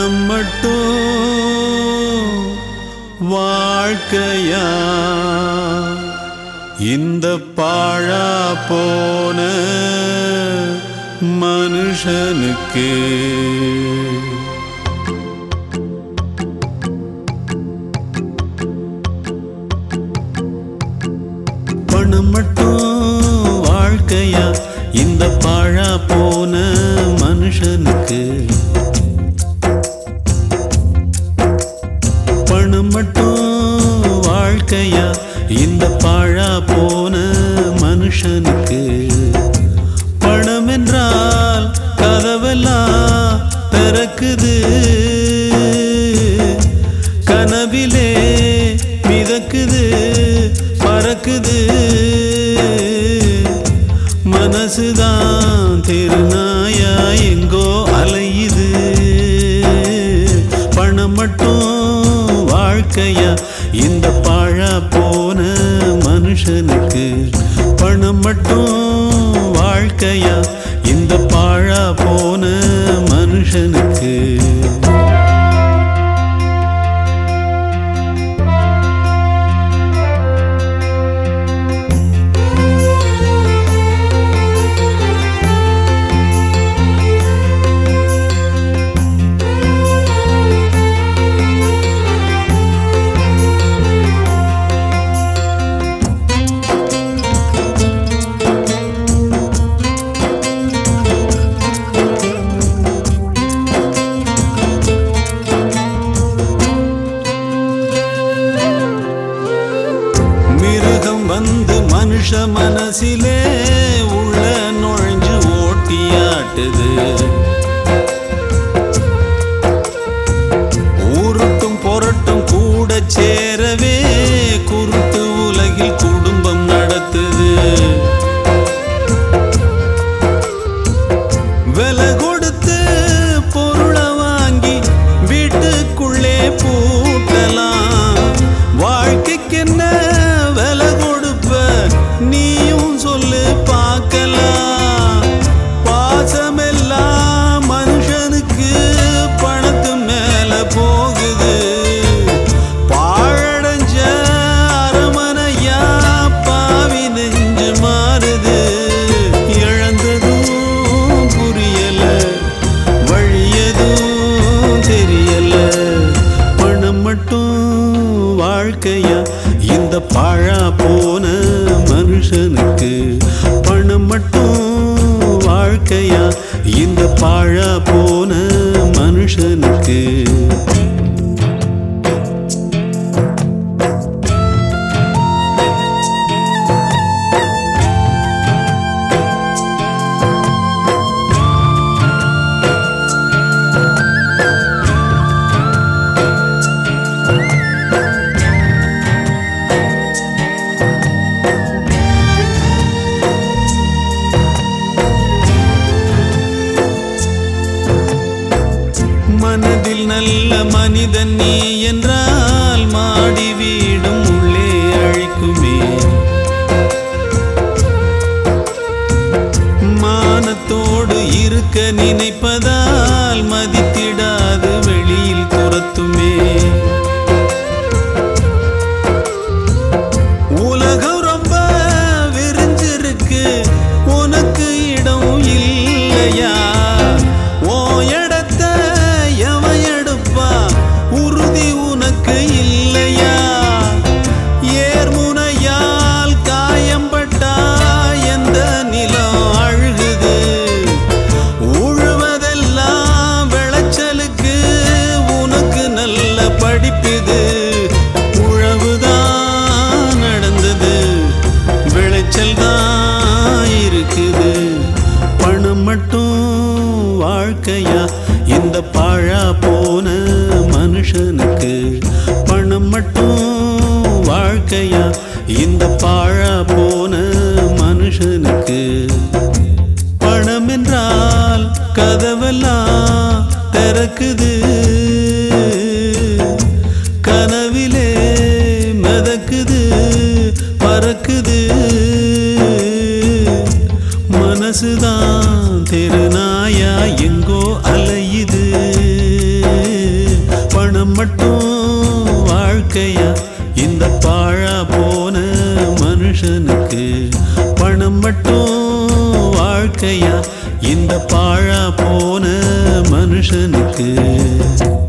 பணம் மட்டும் வாழ்க்கையா இந்த பாழா போன மனுஷனுக்கு பணம் மட்டும் வாழ்க்கையா இந்த பாழா போன மனுஷனுக்கு பணம் மட்டும் வாழ்க்கையா இந்த பாழா போன மனுஷனுக்கு பணம் என்றால் கதவெல்லாம் திறக்குது கனவிலே மிதக்குது பறக்குது மனசுதான் தெருநாயா எங்கோ அலையுது பணம் மட்டும் வாழ்க்கையா இந்த பாழா போன மனுஷனுக்கு பணம் மட்டும் வாழ்க்கையா இந்த பாழா போன மனுஷனுக்கு வந்து மனுஷ மனசிலே உள்ள நுழைஞ்சு ஓட்டியாட்டுது ஊருட்டும் பொருட்டும் கூட சேரவே குருட்டு உலகில் குடும்பம் நடத்துது விலை கொடுத்து பொருளை வாங்கி வீட்டுக்குள்ளே பூட்டலாம் வாழ்க்கைக்கு என்ன விலை நீயும் சொல்லு பார்க்கலாம் பாசமெல்லாம் மனுஷனுக்கு பணத்து மேல போகுது பாழடைஞ்ச அரமனையா பாவி நெஞ்சு மாறுது இழந்ததும் புரியல வழியதும் தெரியல பணம் மட்டும் வாழ்க்கையா இந்த பாழா போன மனுஷனுக்கு பணம் மட்டும் வாழ்க்கையா இந்த பாழா போன மனுஷனுக்கு மனதில் நல்ல மனிதன் நீ என்றால் மாடி வீடும் உள்ளே அழைக்குமே மானத்தோடு இருக்க நினைப்பதால் மதித்திடாது வெளியில் துரத்துமே உலகம் ரொம்ப விரிஞ்சிருக்கு உனக்கு இடம் இல்லையா உனக்கு இல்லையா ஏர்முனையால் காயம்பட்டா எந்த நிலம் அழுகுது உழுவதெல்லாம் விளைச்சலுக்கு உனக்கு நல்ல படிப்புது உழவுதான் நடந்தது விளைச்சல் தான் இருக்குது பணம் மட்டும் வாழ்க்கையா இந்த பாழா போன மனுஷனுக்கு பணம் மட்டும் வாழ்க்கையா இந்த பாழா போன மனுஷனுக்கு பணம் என்றால் கதவெல்லாம் திறக்குது கனவிலே மிதக்குது பறக்குது மனசுதான் தெருநாயா எங்கோ அலையுது மட்டும் வாழ்க்கையா இந்த பாழா போன மனுஷனுக்கு? பணம் மட்டும் வாழ்க்கையா இந்த பாழா போன மனுஷனுக்கு?